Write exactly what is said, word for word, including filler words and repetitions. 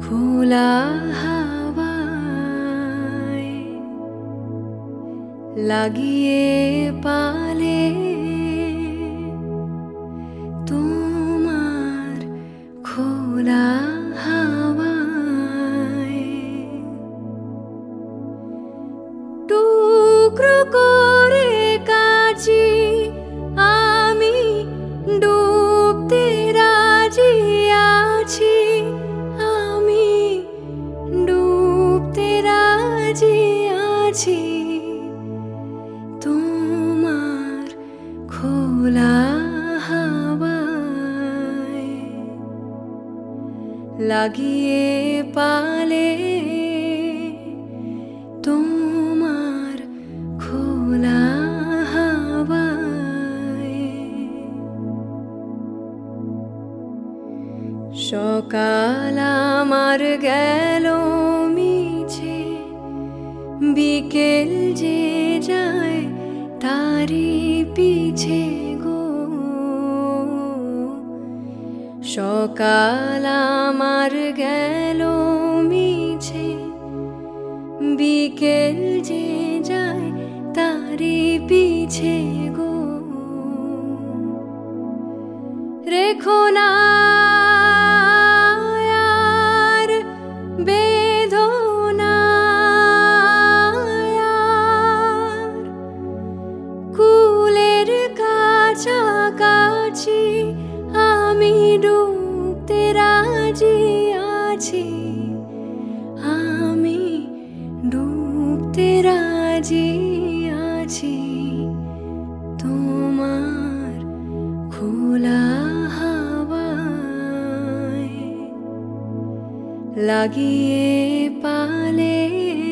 খোলা হাওয়ায় লাগিয়ে পালে তোমার খোলা হাওয়ায় টুকরো করে কাছি আমি ডুবতে রাজি আছি আমি ডুবতে রাজি আছি তোমার খোলা হাওয়ায় লাগিয়ে পালে তোমার খোলা হাওয়ায় সকাল আমার গেল মিছে বিকেল যে যায় তারি পিছে গো সকাল আমার গেল মিছে বিকেল যে যায় তারি পিছে গো রেখো না আর বেদনা আর কুলের কাছাকাছি আমি ডুবতে রাজি আছি আমি ডুবতে রাজি আছি তোমার খোলা হাওয়ায় লাগিয়ে পালে